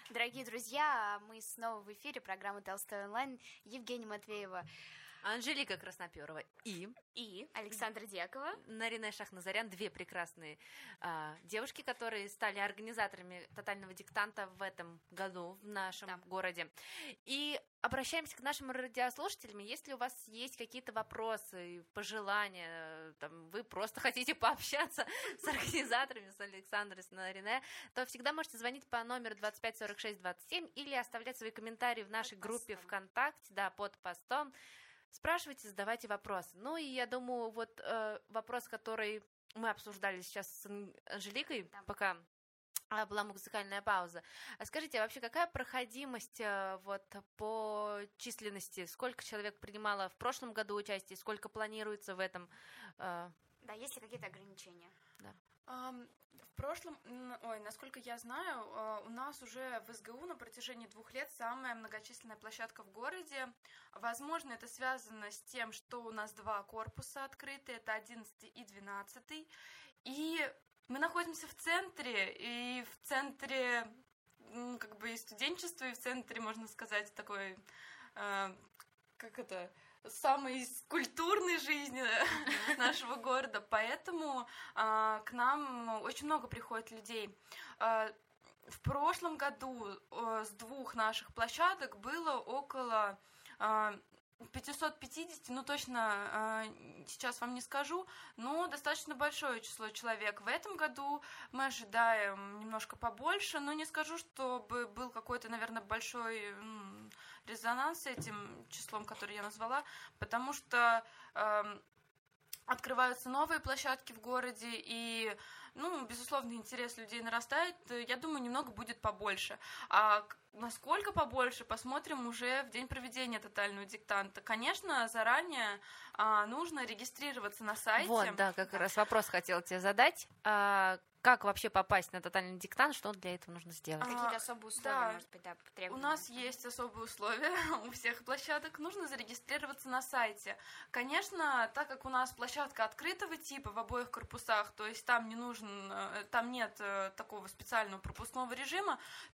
Дорогие друзья, мы снова в эфире программы «Толстой онлайн». Евгения Матвеева Анжелика Красноперова и и Александра Дьякова. Нарине Шахназарян, две прекрасные а, девушки, которые стали организаторами тотального диктанта в этом году в нашем Да. городе. И обращаемся к нашим радиослушателям. Если у вас есть какие-то вопросы, пожелания, там, вы просто хотите пообщаться с организаторами, с Александрой, с Нарине, то всегда можете звонить по номеру двадцать пять сорок шесть двадцать семь или оставлять свои комментарии в нашей Под группе постом. ВКонтакте, да, под постом. Спрашивайте, задавайте вопросы. Ну и я думаю, вот э, вопрос, который мы обсуждали сейчас с Ан- Анжеликой, Да. пока а, была музыкальная пауза. А скажите, а вообще какая проходимость э, вот по численности? Сколько человек принимало в прошлом году участие? Сколько планируется в этом? э, Да, есть ли какие-то ограничения? Ам, В прошлом, м, ой, насколько я знаю, э, у нас уже в СГУ на протяжении двух лет самая многочисленная площадка в городе. Возможно, это связано с тем, что у нас два корпуса открыты, это одиннадцатый и двенадцатый. И мы находимся в центре, и в центре м, как бы и студенчества, и в центре, можно сказать, такой, э, как это, самой культурной жизни нашего города, поэтому а, к нам очень много приходит людей. А, в прошлом году а, с двух наших площадок было около а, пятьсот пятьдесят, ну точно а, сейчас вам не скажу, но достаточно большое число человек. В этом году мы ожидаем немножко побольше, но не скажу, чтобы был какой-то, наверное, большой м, резонанс с этим числом, который я назвала, потому что эм, открываются новые площадки в городе, и, ну, безусловно, интерес людей нарастает. Я думаю, немного будет побольше. А к- насколько побольше, посмотрим уже в день проведения тотального диктанта. Конечно, заранее а, нужно регистрироваться на сайте. Вот, да, как раз вопрос хотела тебе задать. А, как вообще попасть на тотальный диктант? Что для этого нужно сделать? А, Какие-то особые условия, да. может быть, да, У требования? нас есть особые условия у всех площадок. Нужно зарегистрироваться на сайте. Конечно, так как у нас площадка открытого типа в обоих корпусах, то есть там не нужен, э, там нет э, такого специального пропускного режима,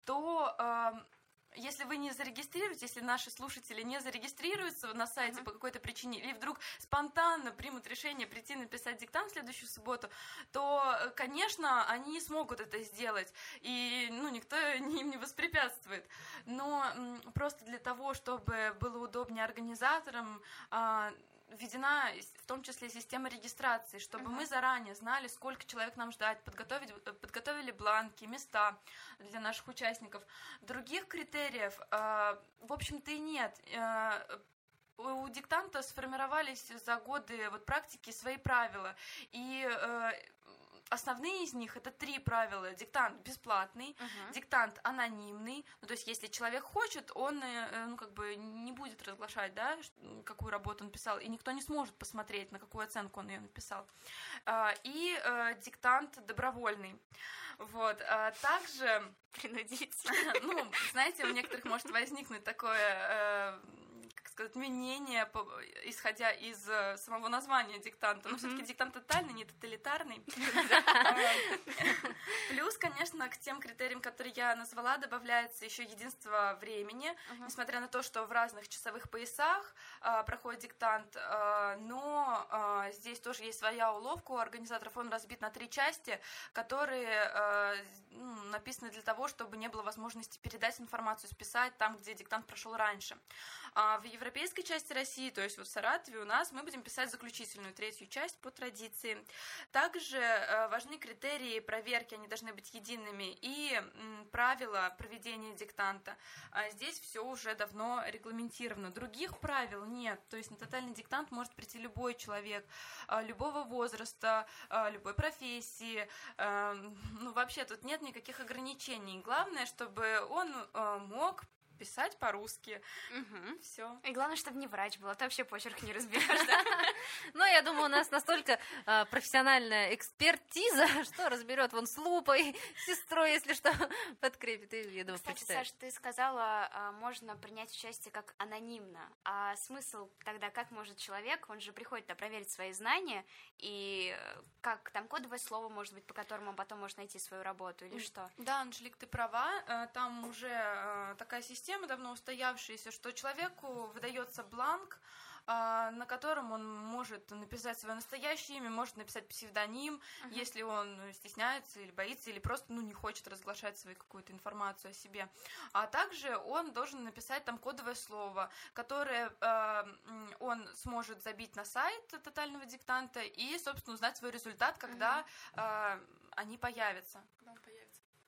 то э, если вы не зарегистрируетесь, если наши слушатели не зарегистрируются на сайте Мгм. по какой-то причине, или вдруг спонтанно примут решение прийти написать диктант в следующую субботу, то, э, конечно, они не смогут это сделать, и, ну, никто им не воспрепятствует. Но м, просто для того, чтобы было удобнее организаторам, а, введена в том числе система регистрации, чтобы Мгм. мы заранее знали, сколько человек нам ждать, подготовить, э, подготовили бланки, места для наших участников. Других критериев, э, в общем-то, и нет. Э, У диктанта сформировались за годы вот, практики свои правила, и э, основные из них это три правила. Диктант бесплатный, Мгм. диктант анонимный, ну, то есть если человек хочет, он э, ну, как бы не будет разглашать, да, ш- какую работу он писал, и никто не сможет посмотреть, на какую оценку он ее написал. А, И э, диктант добровольный. Вот. А Также, Принудительно. ну, знаете, у некоторых может возникнуть такое, э, как сказать, мнение, по- исходя из э, самого названия диктанта. Но Мгм. все-таки диктант тотальный, не тоталитарный. Э, Плюс, конечно, к тем критериям, которые я назвала, добавляется еще единство времени. Мгм. Несмотря на то, что в разных часовых поясах а, проходит диктант, а, но а, здесь тоже есть своя уловка у организаторов. Он разбит на три части, которые а, ну, написаны для того, чтобы не было возможности передать информацию, списать там, где диктант прошел раньше. А в европейской части России, то есть вот в Саратове у нас, мы будем писать заключительную, третью часть по традиции. Также э, важны критерии проверки, они должны быть едиными, и м, правила проведения диктанта. А здесь все уже давно регламентировано. Других правил нет, то есть на тотальный диктант может прийти любой человек, а, любого возраста, а, любой профессии. А, Ну, вообще тут нет никаких ограничений. Главное, чтобы он а, мог писать по-русски. Мгм. Все. И главное, чтобы не врач был, а то вообще почерк не разберешь, да? Ну, я думаю, у нас настолько э, профессиональная экспертиза, что разберет вон с лупой, сестрой, если что, подкрепит, и, я думаю, Кстати, прочитает. Саш, ты сказала, а, можно принять участие как анонимно. А смысл тогда, как может человек, он же приходит да, проверить свои знания, и э, как там кодовое слово, может быть, по которому он потом может найти свою работу, или что? Да, Анжелик, ты права. Э, Там уже э, такая система давно устоявшаяся, что человеку выдается бланк, а, на котором он может написать свое настоящее имя, может написать псевдоним, Мгм. если он стесняется или боится, или просто ну, не хочет разглашать свою какую-то информацию о себе. А также он должен написать там кодовое слово, которое э, м, он сможет забить на сайт тотального диктанта и, собственно, узнать свой результат, когда э, они появятся. Когда он появится.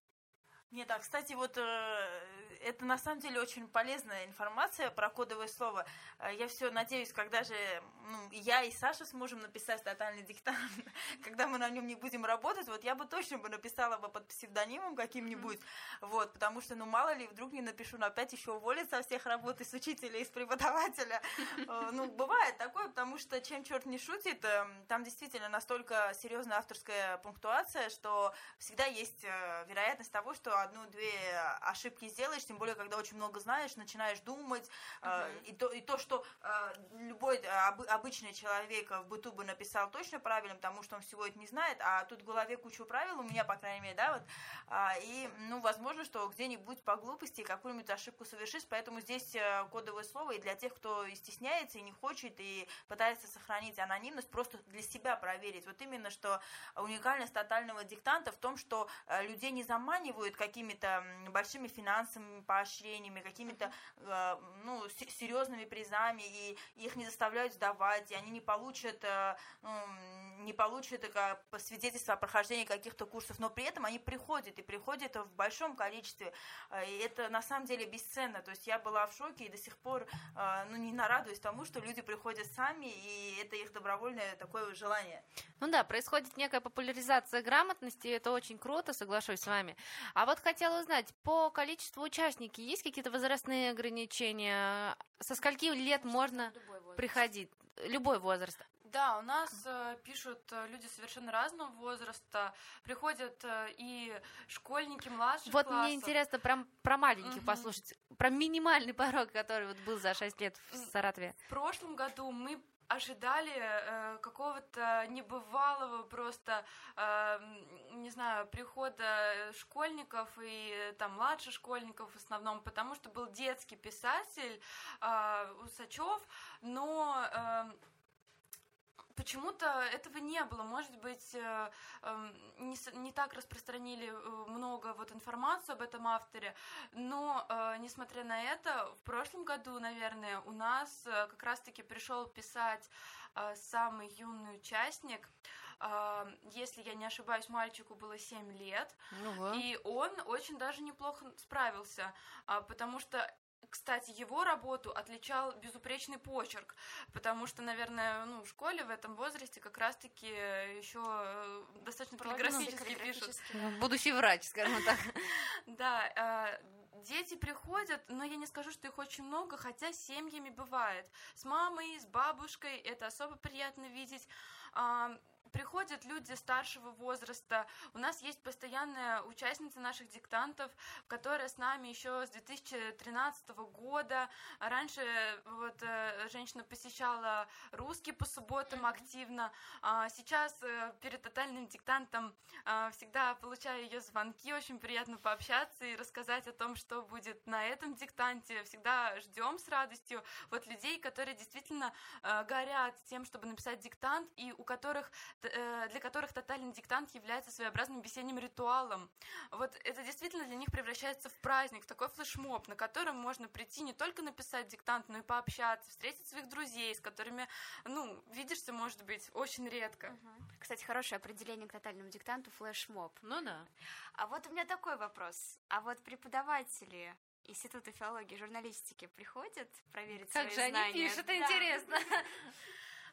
Нет, а, кстати, вот э, это на самом деле очень полезная информация про кодовое слово. Э, Я все надеюсь, когда же ну, и я, и Саша сможем написать тотальный диктант, когда мы на нем не будем работать, вот я бы точно бы написала бы под псевдонимом каким-нибудь, вот, потому что, ну, мало ли, вдруг не напишу, но опять еще уволят со всех работ, и с учителя, и с преподавателя. Э, Ну, бывает такое, потому что чем черт не шутит, э, там действительно настолько серьезная авторская пунктуация, что всегда есть э, вероятность того, что одну-две ошибки сделаешь, тем более, когда очень много знаешь, начинаешь думать, э, и, то, и то, что э, любой э, об- обычный человек в быту бы написал точно правильно, потому что он всего это не знает, а тут в голове кучу правил, у меня, по крайней мере, да, вот, а, и, ну, возможно, что где-нибудь по глупости какую-нибудь ошибку совершишь, поэтому здесь э, кодовое слово и для тех, кто и стесняется, и не хочет, и пытается сохранить анонимность, просто для себя проверить. Вот именно, что уникальность тотального диктанта в том, что э, людей не заманивают какими-то м, большими финансовыми поощрениями, какими-то э, ну, с- серьезными призами, и их не заставляют сдавать, и они не получат, э, ну, не получат э, по- свидетельство о прохождении каких-то курсов, но при этом они приходят, и приходят в большом количестве, э, и это на самом деле бесценно. То есть я была в шоке и до сих пор э, ну, не нарадуюсь тому, что люди приходят сами, и это их добровольное такое желание. Ну да, происходит некая популяризация грамотности, и это очень круто, соглашусь с вами. А вот хотела узнать, по количеству участников есть какие-то возрастные ограничения? Со скольки лет можно Любой возраст. приходить? Любой возраст. Да, у нас э, пишут э, люди совершенно разного возраста, приходят э, и школьники младших Вот классов. мне интересно про, про маленьких Мгм. послушать, про минимальный порог, который вот был за шесть лет в Саратове. В прошлом году мы ожидали э, какого-то небывалого просто, э, м, не знаю, прихода школьников и э, там младших школьников в основном, потому что был детский писатель э, Усачев, но э, почему-то этого не было. Может быть, э, э, не, с- не так распространили э, много вот информацию об этом авторе, но, э, несмотря на это, в прошлом году, наверное, у нас э, как раз-таки пришел писать э, самый юный участник. Э, Если я не ошибаюсь, мальчику было семь лет, и он очень даже неплохо справился, а, потому что, кстати, его работу отличал безупречный почерк, потому что, наверное, ну, в школе в этом возрасте как раз-таки еще э, достаточно каллиграфически пишут. Будущий врач, скажем так. Да, э, дети приходят, но я не скажу, что их очень много, хотя семьями бывает. С мамой, с бабушкой, это особо приятно видеть. А, Приходят люди старшего возраста. У нас есть постоянная участница наших диктантов, которая с нами еще с две тысячи тринадцатого года. Раньше вот э, женщина посещала русский по субботам активно. А сейчас э, перед тотальным диктантом э, всегда получаю ее звонки. Очень приятно пообщаться и рассказать о том, что будет на этом диктанте. Всегда ждем с радостью вот людей, которые действительно э, горят тем, чтобы написать диктант, и у которых э, для которых тотальный диктант является своеобразным весенним ритуалом. Вот это действительно для них превращается в праздник, в такой флешмоб, на котором можно прийти не только написать диктант, но и пообщаться, встретить своих друзей, с которыми, ну, видишься, может быть, очень редко. Мгм. Кстати, хорошее определение к тотальному диктанту — флешмоб. Ну да. А вот у меня такой вопрос. А вот преподаватели Института филологии и журналистики приходят проверить Как свои же они знания? пишут, Да. интересно.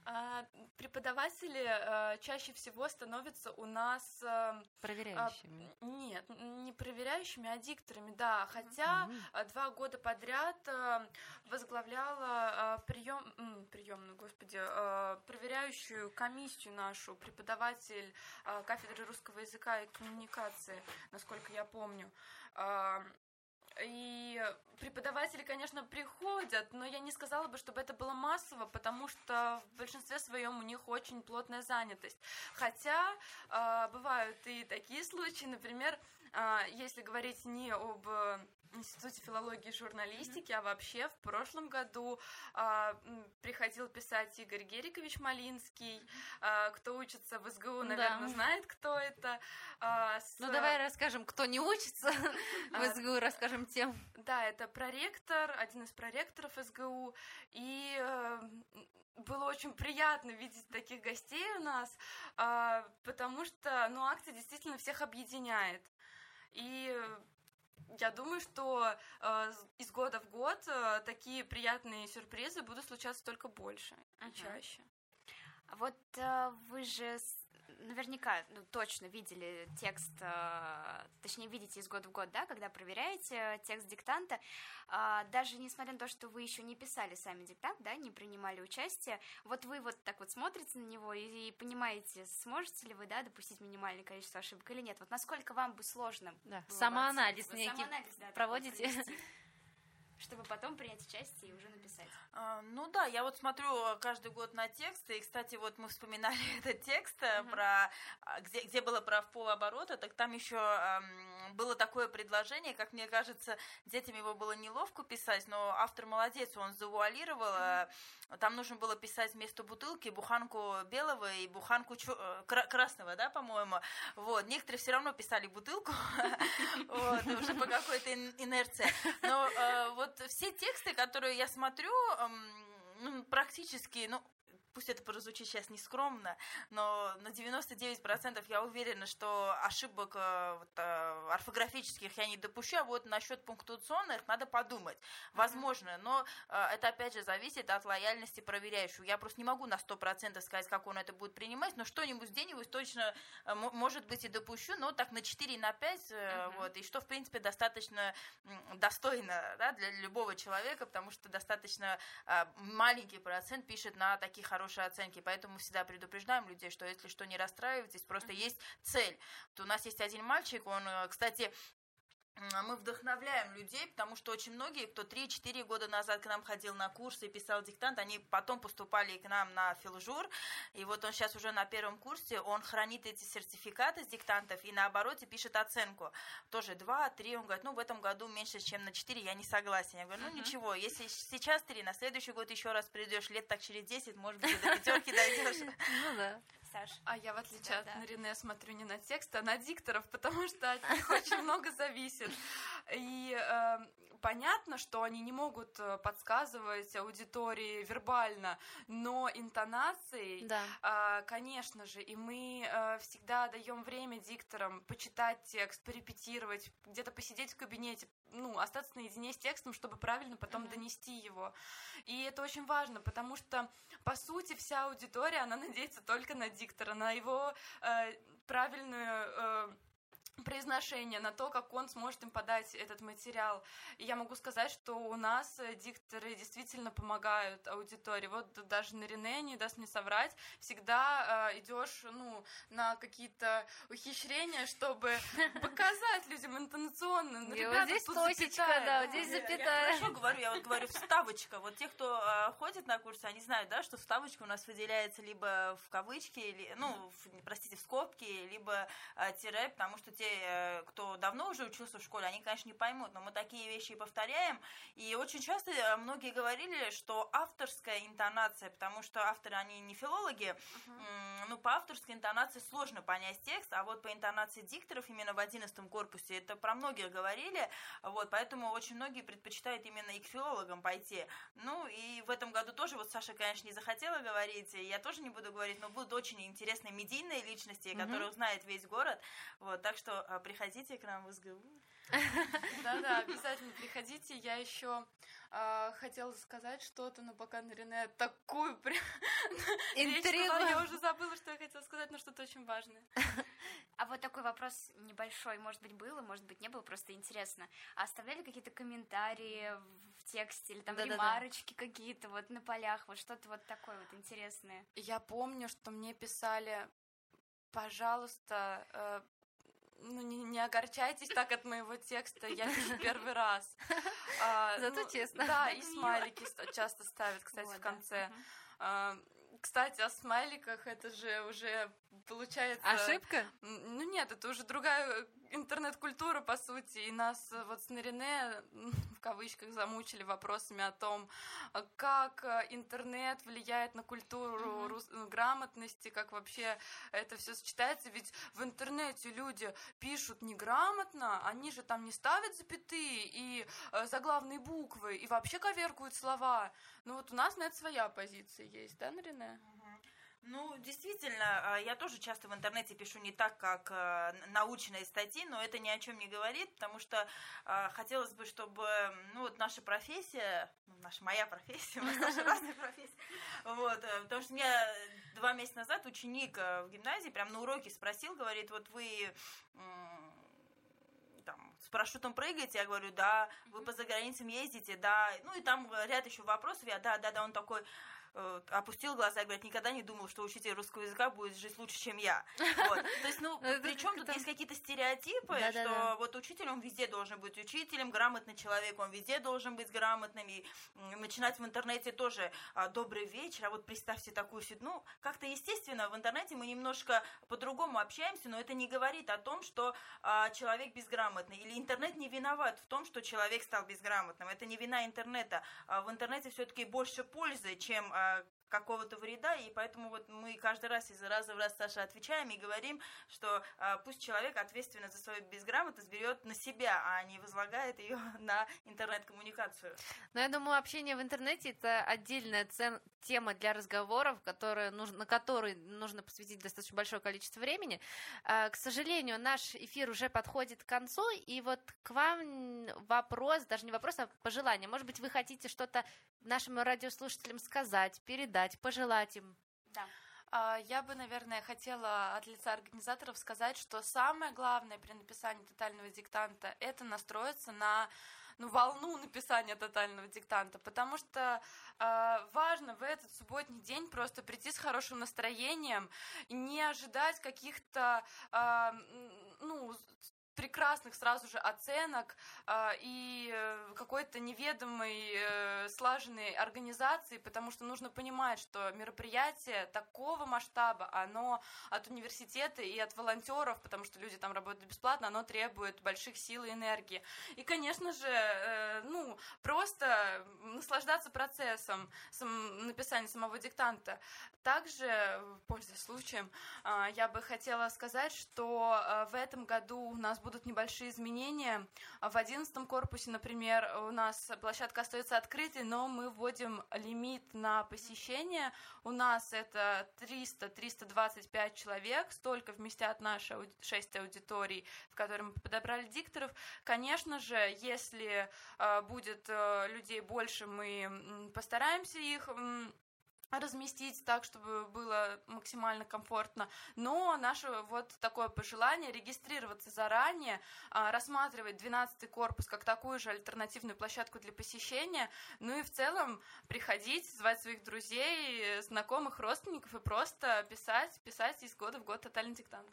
А, преподаватели а, чаще всего становятся у нас... А, Проверяющими. а, нет, не проверяющими, а дикторами, да. Хотя mm-hmm. два года подряд а, возглавляла а, прием, м, приемную, господи, а, проверяющую комиссию нашу, преподаватель а, кафедры русского языка и коммуникации, насколько я помню. А, И преподаватели, конечно, приходят, но я не сказала бы, чтобы это было массово, потому что в большинстве своем у них очень плотная занятость. Хотя э, бывают и такие случаи, например, э, если говорить не об Институте филологии и журналистики, mm-hmm. а вообще в прошлом году э, приходил писать Игорь Герикович Малинский. Э, кто учится в СГУ, наверное, да. знает, кто это. Э, с... Ну, давай расскажем, кто не учится в СГУ, расскажем тем. Да, это проректор, один из проректоров СГУ. И э, было очень приятно видеть таких гостей у нас, э, потому что, ну, акция действительно всех объединяет. И я думаю, что э, из года в год э, такие приятные сюрпризы будут случаться только больше и uh-huh. чаще. Вот э, вы же наверняка, ну, точно видели текст, э, точнее, видите из года в год, да, когда проверяете текст диктанта, э, даже несмотря на то, что вы еще не писали сами диктант, да, не принимали участие, вот вы вот так вот смотрите на него и, и понимаете, сможете ли вы, да, допустить минимальное количество ошибок или нет. Вот насколько вам бы сложно да. Самоанализ было, некий самоанализ, да, проводите, чтобы потом принять участие и уже написать. А, ну да, я вот смотрю каждый год на тексты, и, кстати, вот мы вспоминали этот текст, uh-huh. про, где, где было про в полоборота, так там еще эм, было такое предложение, как мне кажется, детям его было неловко писать, но автор молодец, он завуалировал, uh-huh. там нужно было писать вместо бутылки буханку белого и буханку чу- красного, да, по-моему, вот, некоторые все равно писали бутылку, вот, уже по какой-то инерции, но вот все тексты, которые я смотрю, ну, практически, ну, пусть это прозвучит сейчас нескромно, но на девяносто девять процентов я уверена, что ошибок вот, орфографических я не допущу, а вот насчет пунктуационных надо подумать. Возможно, но это опять же зависит от лояльности проверяющего. Я просто не могу на сто процентов сказать, как он это будет принимать, но что-нибудь где-нибудь точно, может быть, и допущу, но так на четыре, на пять, uh-huh. вот, и что, в принципе, достаточно достойно, да, для любого человека, потому что достаточно маленький процент пишет на такие хорошие хорошие оценки, поэтому всегда предупреждаем людей, что если что, не расстраивайтесь, просто mm-hmm. есть цель. Вот у нас есть один мальчик, он, кстати, мы вдохновляем людей, потому что очень многие, кто три-четыре года назад к нам ходил на курсы и писал диктант, они потом поступали к нам на филжур, и вот он сейчас уже на первом курсе, он хранит эти сертификаты с диктантов и на обороте пишет оценку. Тоже два-три, он говорит, ну в этом году меньше, чем на четыре, я не согласен. Я говорю, ну uh-huh. ничего, если сейчас три, на следующий год еще раз придешь, лет так через десять, может быть, до пятерки дойдешь. Ну да. Саш. А я, в отличие от Нарине, смотрю не на текст, а на дикторов, потому что от них очень много зависит. И э, понятно, что они не могут подсказывать аудитории вербально, но интонацией, да. э, конечно же, и мы э, всегда даем время дикторам почитать текст, порепетировать, где-то посидеть в кабинете, ну, остаться наедине с текстом, чтобы правильно потом mm-hmm. донести его. И это очень важно, потому что, по сути, вся аудитория, она надеется только на диктора, на его э, правильную... Э, произношение, на то, как он сможет им подать этот материал. И я могу сказать, что у нас дикторы действительно помогают аудитории. Вот даже на Рене, не даст мне соврать, всегда э, идешь, ну, на какие-то ухищрения, чтобы показать людям интонационно. Ну, ребята, вот здесь точечка, да, вот здесь запятая. Я хорошо говорю, я вот говорю вставочка. Вот те, кто э, ходит на курсы, они знают, да, что вставочка у нас выделяется либо в кавычки, или, ну, в, простите, в скобки, либо э, тире, потому что те, кто давно уже учился в школе, они, конечно, не поймут, но мы такие вещи повторяем, и очень часто многие говорили, что авторская интонация, потому что авторы, они не филологи, uh-huh. ну, по авторской интонации сложно понять текст, а вот по интонации дикторов именно в одиннадцатом корпусе, это про многих говорили, вот, поэтому очень многие предпочитают именно и к филологам пойти. Ну, и в этом году тоже, вот Саша, конечно, не захотела говорить, я тоже не буду говорить, но будут очень интересные медийные личности, uh-huh. которые узнает весь город, вот, так что что а, приходите к нам в СГУ. Да-да, обязательно приходите. Я еще э, хотела сказать что-то, но пока Нарине такую прям речь сказала, я уже забыла, что я хотела сказать, но что-то очень важное. А вот такой вопрос небольшой, может быть, было, может быть, не было, просто интересно. А оставляли какие-то комментарии в тексте или там Да-да-да. ремарочки какие-то вот на полях, вот что-то вот такое вот интересное? Я помню, что мне писали, пожалуйста, э, ну, не, не огорчайтесь так от моего текста, я пишу первый раз. А, Зато ну, честно. Да, и смайлики ст- часто ставят, кстати, Вот, в да. конце. Мгм. А, кстати, о смайликах, это же уже получается... Ошибка? М, Ну нет, это уже другая интернет-культура, по сути, и нас э, вот с Нарине, м, в кавычках, замучили вопросами о том, а как э, интернет влияет на культуру рус- э, грамотности, как вообще это все сочетается, ведь в интернете люди пишут неграмотно, они же там не ставят запятые и э, заглавные буквы, и вообще коверкуют слова. Ну вот у нас на это своя позиция есть, да, Нарине? Ну, действительно, а, я тоже часто в интернете пишу не так, как а, научные статьи, но это ни о чем не говорит, потому что а, хотелось бы, чтобы, ну, вот наша профессия, ну, наша, моя профессия, у нас наша разная профессия, вот, а, потому что меня два месяца назад ученик а, в гимназии прям на уроке спросил, говорит, вот вы... м, там, с парашютом прыгаете, я говорю, да, вы по заграницам ездите, да, ну и там ряд еще вопросов, я, да, да, да, он такой э, опустил глаза и говорит, никогда не думал, что учитель русского языка будет жить лучше, чем я. Вот. То есть, ну, Это причем тут как-то- есть какие-то стереотипы, Да-да-да. что вот учитель, он везде должен быть учителем, грамотный человек, он везде должен быть грамотным, и м, начинать в интернете тоже а, добрый вечер, а вот представьте такую ситуацию, ну, как-то естественно, в интернете мы немножко по-другому общаемся, но это не говорит о том, что а, человек безграмотный, или интернет не виноват в том, что человек стал безграмотным, это не вина интернета, а в интернете все-таки больше пользы, чем а, какого-то вреда, и поэтому вот мы каждый раз из раза в раз, Саша, отвечаем и говорим, что а, пусть человек ответственность за свою безграмотность берет на себя, а не возлагает ее на интернет-коммуникацию. Но я думаю, общение в интернете — это отдельная цен- тема для разговоров, которая нужно, на которую нужно посвятить достаточно большое количество времени. А, К сожалению, наш эфир уже подходит к концу, и вот к вам вопрос, даже не вопрос, а пожелание. Может быть, вы хотите что-то нашим радиослушателям сказать, передать, пожелать им? Да. А, Я бы, наверное, хотела от лица организаторов сказать, что самое главное при написании тотального диктанта — это настроиться на ну, волну написания тотального диктанта, потому что э, важно в этот субботний день просто прийти с хорошим настроением и не ожидать каких-то э, ну, прекрасных сразу же оценок э, и э, какой-то неведомой э, слаженной организации, потому что нужно понимать, что мероприятие такого масштаба, оно от университета и от волонтеров, потому что люди там работают бесплатно, оно требует больших сил и энергии. И, конечно же, э, ну, просто наслаждаться процессом сам, написания самого диктанта. Также, пользуясь случаем, э, я бы хотела сказать, что э, в этом году у нас будут небольшие изменения. В одиннадцатом корпусе, например, у нас площадка остается открытой, но мы вводим лимит на посещение. У нас это триста - триста двадцать пять человек, столько вместят наши ауди- шесть аудиторий, в которые мы подобрали дикторов. Конечно же, если э, будет э, людей больше, мы м, постараемся их м, разместить так, чтобы было максимально комфортно. Но наше вот такое пожелание — регистрироваться заранее, а, рассматривать двенадцатый корпус как такую же альтернативную площадку для посещения, ну и в целом приходить, звать своих друзей, знакомых, родственников и просто писать, писать из года в год тотальный диктант.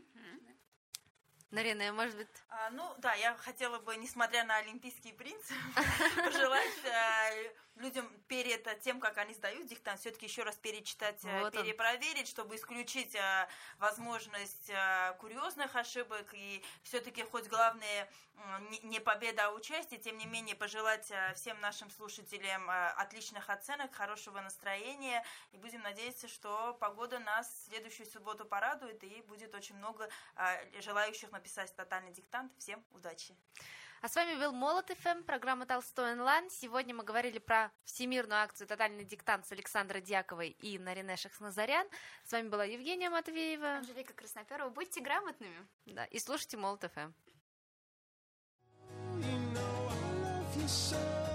Нарина, может быть... А, ну, да, я хотела бы, несмотря на олимпийские принципы, пожелать э, людям перед тем, как они сдают диктант, все-таки еще раз перечитать, э, Вот он. перепроверить, чтобы исключить э, возможность э, курьезных ошибок, и все-таки хоть главное э, не, не победа, а участие, тем не менее пожелать э, всем нашим слушателям э, отличных оценок, хорошего настроения, и будем надеяться, что погода нас в следующую субботу порадует, и будет очень много э, желающих написать тотальный диктант. Всем удачи! А с вами был Молот эф эм, программа Толстой онлайн. Сегодня мы говорили про всемирную акцию «Тотальный диктант» с Александрой Дьяковой и Нарине Шахназарян. С вами была Евгения Матвеева. Анжелика Красноперова. Будьте грамотными. Да, и слушайте Молот эф эм. You know I love you so.